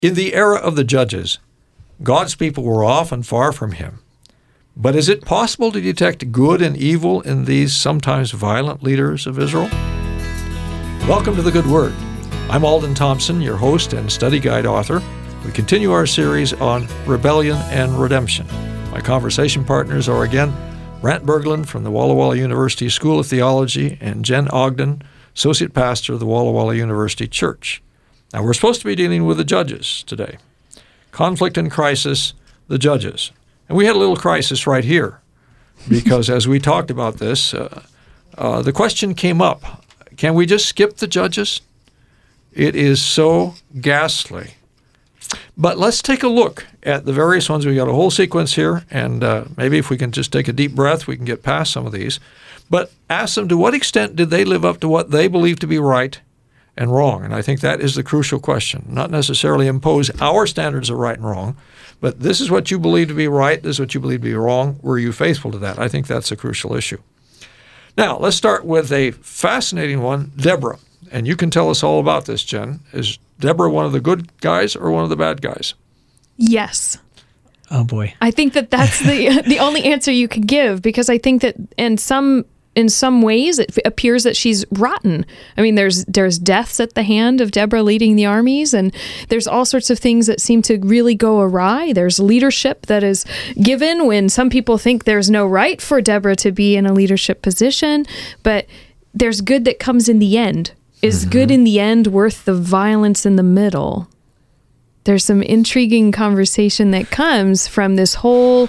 In the era of the judges, God's people were often far from him. But is it possible to detect good and evil in these sometimes violent leaders of Israel? Welcome to The Good Word. I'm Alden Thompson, your host and study guide author. We continue our series on rebellion and redemption. My conversation partners are again Brant Berglund from the Walla Walla University School of Theology and Jen Ogden, Associate Pastor of the Walla Walla University Church. Now, we're supposed to be dealing with the judges today. Conflict and crisis, the judges. And we had a little crisis right here because as we talked about this, the question came up, can we just skip the judges? It is so ghastly. But let's take a look at the various ones. We got a whole sequence here, and maybe if we can just take a deep breath, we can get past some of these. But ask them, to what extent did they live up to what they believe to be right and wrong? And I think that is the crucial question. Not necessarily impose our standards of right and wrong, but this is what you believe to be right, this is what you believe to be wrong. Were you faithful to that? I think that's a crucial issue. Now, let's start with a fascinating one, Deborah. And you can tell us all about this, Jen. Is Deborah one of the good guys or one of the bad guys? Yes. Oh, boy. I think that's the only answer you can give, because I think that in some ways it appears that she's rotten. I mean, there's deaths at the hand of Deborah leading the armies, and there's all sorts of things that seem to really go awry. There's leadership that is given when some people think there's no right for Deborah to be in a leadership position, but there's good that comes in the end. Is good in the end worth the violence in the middle? There's some intriguing conversation that comes from this whole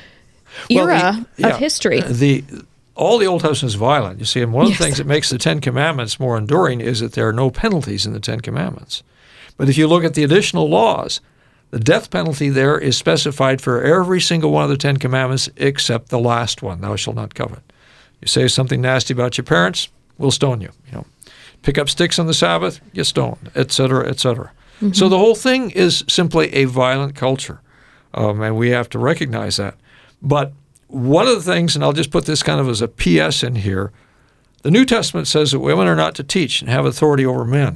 era of history. All the Old Testament is violent, you see, and one of the Yes. things that makes the Ten Commandments more enduring is that there are no penalties in the Ten Commandments. But if you look at the additional laws, the death penalty there is specified for every single one of the Ten Commandments except the last one, thou shalt not covet. You say something nasty about your parents, we'll stone you. Pick up sticks on the Sabbath, get stoned, etc., etc. Mm-hmm. So the whole thing is simply a violent culture, and we have to recognize that. But one of the things, and I'll just put this kind of as a PS in here, the New Testament says that women are not to teach and have authority over men.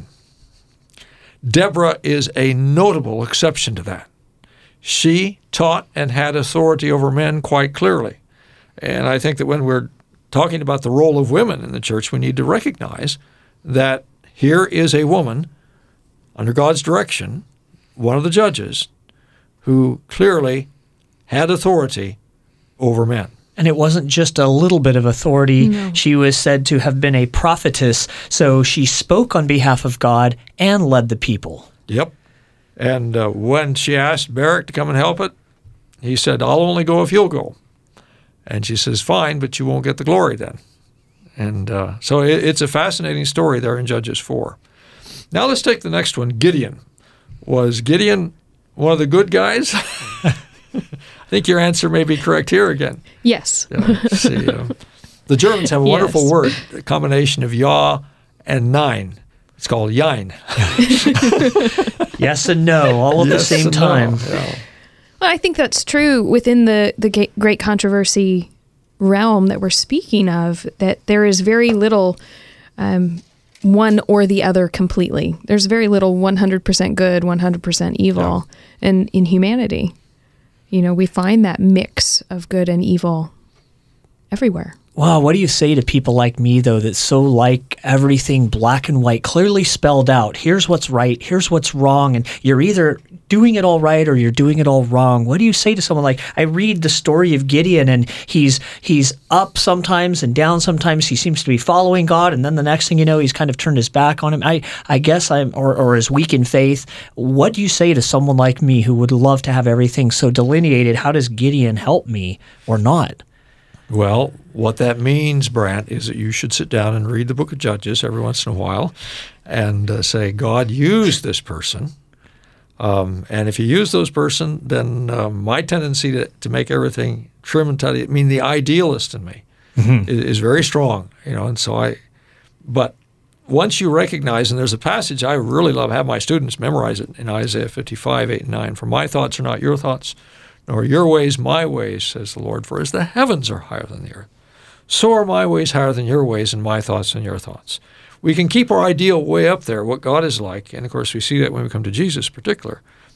Deborah is a notable exception to that. She taught and had authority over men quite clearly. And I think that when we're talking about the role of women in the church, we need to recognize that here is a woman under God's direction, one of the judges, who clearly had authority over men. And it wasn't just a little bit of authority. No. She was said to have been a prophetess, so she spoke on behalf of God and led the people. Yep. And when she asked Barak to come and help it, he said, I'll only go if you'll go. And she says, fine, but you won't get the glory then. And so it's a fascinating story there in Judges 4. Now let's take the next one, Gideon. Was Gideon one of the good guys? I think your answer may be correct here again. Yes. The Germans have a wonderful word, a combination of ja and nein. It's called jein. Yes and no, all at the same time. No. Yeah. Well, I think that's true within the great controversy realm that we're speaking of, that there is very little one or the other completely. There's very little 100% good, 100% evil in humanity. We find that mix of good and evil everywhere. Wow, what do you say to people like me, though, that so like everything black and white, clearly spelled out? Here's what's right, here's what's wrong, and you're either doing it all right or you're doing it all wrong. What do you say to someone like, I read the story of Gideon, and he's up sometimes and down sometimes. He seems to be following God, and then the next thing you know, he's kind of turned his back on him. I guess or is weak in faith. What do you say to someone like me who would love to have everything so delineated? How does Gideon help me or not? Well, what that means, Brant, is that you should sit down and read the book of Judges every once in a while and say, God used this person. And if you use those person, then my tendency to make everything trim and tidy, the idealist in me is very strong, and so but once you recognize, and there's a passage I really love, have my students memorize it in Isaiah 55, 8 and 9, for my thoughts are not your thoughts, nor your ways my ways, says the Lord, for as the heavens are higher than the earth, so are my ways higher than your ways, and my thoughts than your thoughts. We can keep our ideal way up there, what God is like, and of course we see that when we come to Jesus in particular,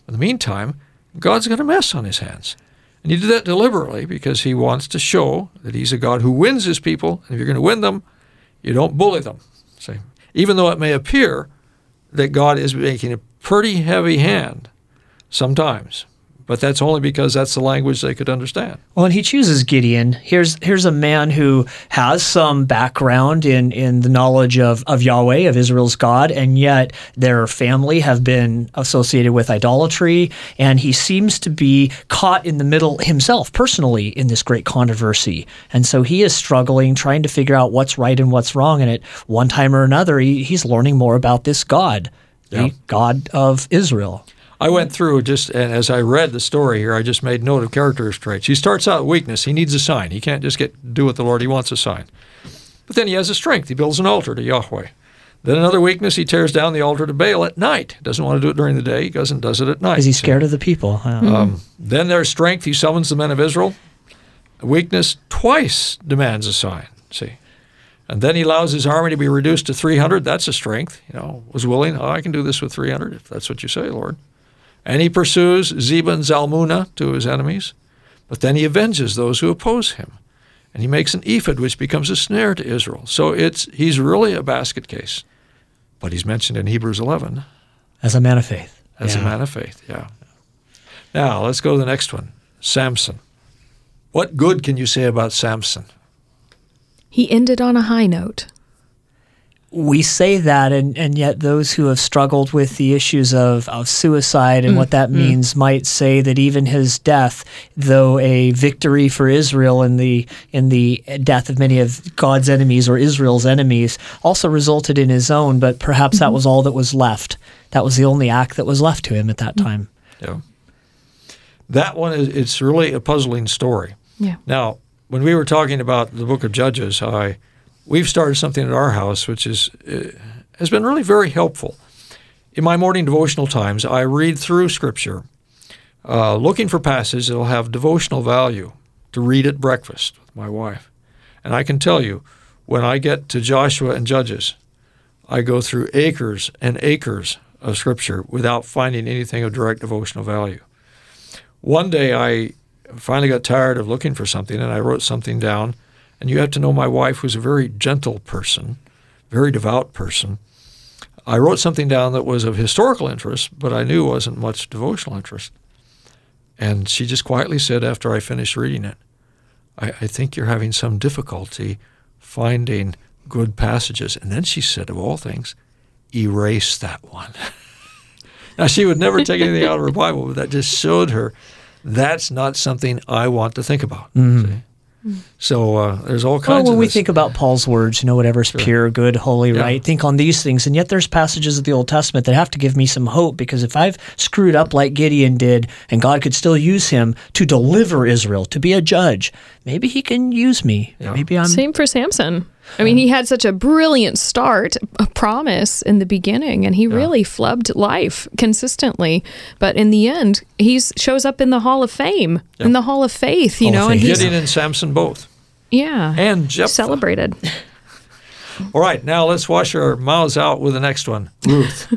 In the meantime, God's got a mess on his hands. And he did that deliberately because he wants to show that he's a God who wins his people. And if you're going to win them, you don't bully them. See? Even though it may appear that God is making a pretty heavy hand sometimes. But that's only because that's the language they could understand. Well, and he chooses Gideon. Here's a man who has some background in the knowledge of Yahweh, of Israel's God, and yet their family have been associated with idolatry, and he seems to be caught in the middle himself, personally, in this great controversy. And so he is struggling, trying to figure out what's right and what's wrong, and at one time or another, he's learning more about this God, the God of Israel. I went through and as I read the story here, I just made note of character traits. He starts out with weakness. He needs a sign. He can't just do with the Lord. He wants a sign. But then he has a strength. He builds an altar to Yahweh. Then another weakness, he tears down the altar to Baal at night. Doesn't want to do it during the day. He does it at night. Because he's scared of the people. Then there's strength. He summons the men of Israel. Weakness twice demands a sign. See. And then he allows his army to be reduced to 300. That's a strength. Was willing. I can do this with 300 if that's what you say, Lord. And he pursues Zebah and Zalmunna to his enemies, but then he avenges those who oppose him. And he makes an ephod, which becomes a snare to Israel. So he's really a basket case. But he's mentioned in Hebrews 11. As a man of faith. As a man of faith, yeah. Now, let's go to the next one, Samson. What good can you say about Samson? He ended on a high note. We say that, and yet those who have struggled with the issues of suicide and what that means might say that even his death, though a victory for Israel in the death of many of God's enemies or Israel's enemies, also resulted in his own, but perhaps that was all that was left. That was the only act that was left to him at that time. Yeah. That one, it's really a puzzling story. Yeah. Now, when we were talking about the book of Judges, we've started something at our house which has been really very helpful. In my morning devotional times, I read through Scripture, looking for passages that will have devotional value to read at breakfast with my wife. And I can tell you, when I get to Joshua and Judges, I go through acres and acres of Scripture without finding anything of direct devotional value. One day I finally got tired of looking for something, and I wrote something down. And you have to know my wife, who's a very gentle person, very devout person. I wrote something down that was of historical interest, but I knew wasn't much devotional interest. And she just quietly said after I finished reading it, I think you're having some difficulty finding good passages. And then she said, of all things, erase that one. Now, she would never take anything out of her Bible, but that just showed her that's not something I want to think about. See? So there's all kinds of when we think about Paul's words, whatever's pure, good, holy, right, think on these things. And yet there's passages of the Old Testament that have to give me some hope, because if I've screwed up like Gideon did, and God could still use him to deliver Israel, to be a judge, maybe he can use me. Yeah. Maybe I'm... Same for Samson. I mean, he had such a brilliant start, a promise in the beginning, and he really flubbed life consistently. But in the end, he shows up in the Hall of Fame, in the Hall of Faith, you know. And Gideon and Samson both. Yeah. And Jephthah. Celebrated. All right, now let's wash our mouths out with the next one, Ruth.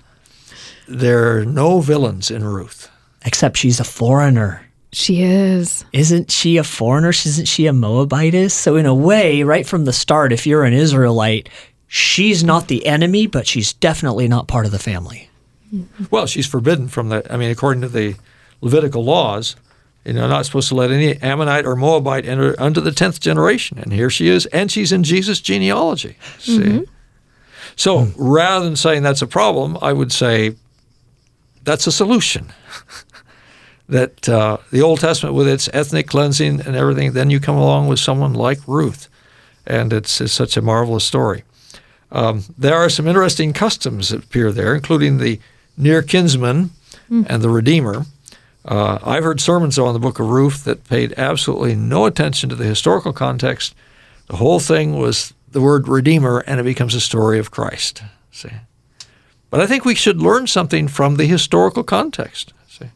There are no villains in Ruth. Except she's a foreigner. She is. Isn't she a foreigner? Isn't she a Moabitess? So in a way, right from the start, if you're an Israelite, she's not the enemy, but she's definitely not part of the family. Well, she's forbidden from according to the Levitical laws, not supposed to let any Ammonite or Moabite enter under the 10th generation. And here she is, and she's in Jesus' genealogy. See? So rather than saying that's a problem, I would say that's a solution. That the Old Testament, with its ethnic cleansing and everything, then you come along with someone like Ruth, and it's such a marvelous story. There are some interesting customs that appear there, including the near kinsman and the redeemer. I've heard sermons on the book of Ruth that paid absolutely no attention to the historical context. The whole thing was the word redeemer, and it becomes a story of Christ. See, but I think we should learn something from the historical context.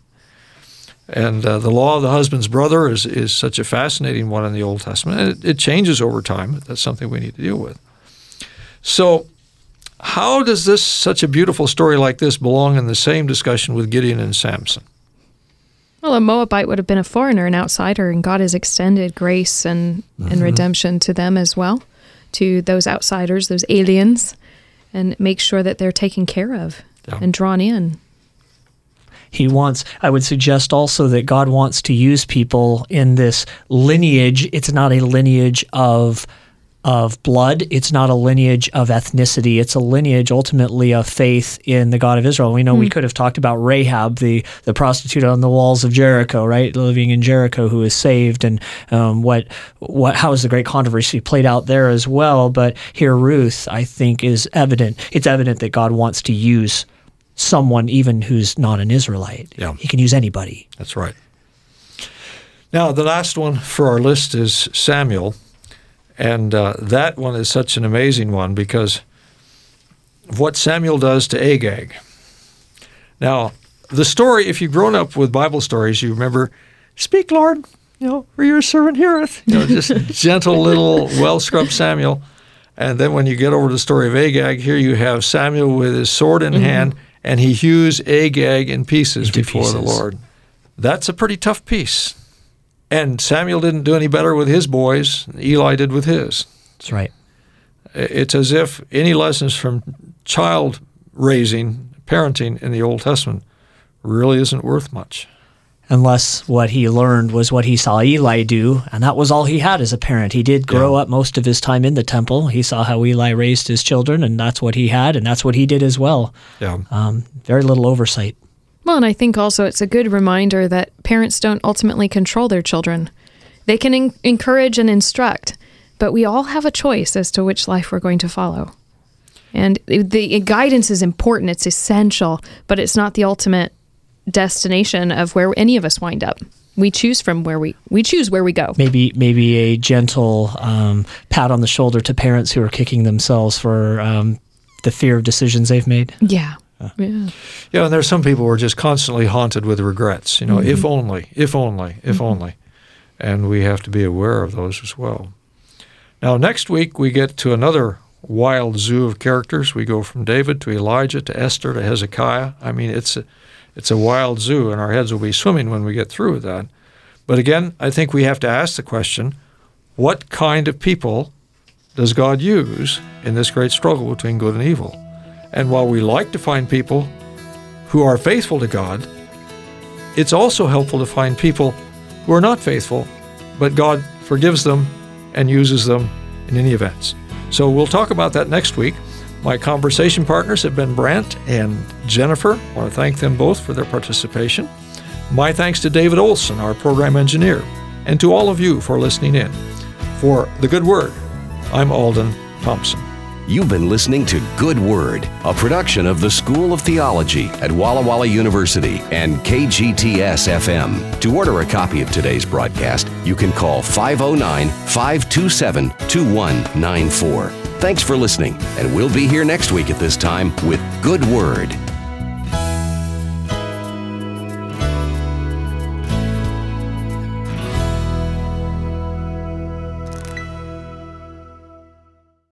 And the law of the husband's brother is such a fascinating one in the Old Testament. And it changes over time. That's something we need to deal with. So how does such a beautiful story like this belong in the same discussion with Gideon and Samson? Well, a Moabite would have been a foreigner, an outsider, and God has extended grace and redemption to them as well, to those outsiders, those aliens, and make sure that they're taken care of and drawn in. I would suggest also that God wants to use people in this lineage. It's not a lineage of blood. It's not a lineage of ethnicity. It's a lineage ultimately of faith in the God of Israel. We know we could have talked about Rahab, the prostitute on the walls of Jericho, right, living in Jericho, who is saved, and how is the great controversy played out there as well. But here Ruth, I think, is evident. It's evident that God wants to use someone even who's not an Israelite. Yeah. He can use anybody. That's right. Now, the last one for our list is Samuel, and that one is such an amazing one because of what Samuel does to Agag. Now, the story, if you've grown up with Bible stories, you remember, "Speak, Lord, for your servant heareth." Just gentle little, well-scrubbed Samuel. And then when you get over to the story of Agag, here you have Samuel with his sword in hand, and he hews Agag in pieces before the Lord. That's a pretty tough piece. And Samuel didn't do any better with his boys than Eli did with his. That's right. It's as if any lessons from child raising, parenting in the Old Testament really isn't worth much. Unless what he learned was what he saw Eli do, and that was all he had as a parent. He did grow up most of his time in the temple. He saw how Eli raised his children, and that's what he had, and that's what he did as well. Yeah. Very little oversight. Well, and I think also it's a good reminder that parents don't ultimately control their children. They can encourage and instruct, but we all have a choice as to which life we're going to follow. And the guidance is important, it's essential, but it's not the ultimate destination of where any of us wind up. We choose where we go. Maybe a gentle pat on the shoulder to parents who are kicking themselves for the fear of decisions they've made. Yeah. And there's some people who are just constantly haunted with regrets. If only, if only, if only. And we have to be aware of those as well. Now, next week we get to another wild zoo of characters. We go from David to Elijah to Esther to Hezekiah. I mean, it's a wild zoo, and our heads will be swimming when we get through with that. But again, I think we have to ask the question, what kind of people does God use in this great struggle between good and evil? And while we like to find people who are faithful to God, it's also helpful to find people who are not faithful, but God forgives them and uses them in any events. So we'll talk about that next week. My conversation partners have been Brant and Jennifer. I want to thank them both for their participation. My thanks to David Olson, our program engineer, and to all of you for listening in. For The Good Word, I'm Alden Thompson. You've been listening to Good Word, a production of the School of Theology at Walla Walla University and KGTS-FM. To order a copy of today's broadcast, you can call 509-527-2194. Thanks for listening, and we'll be here next week at this time with Good Word.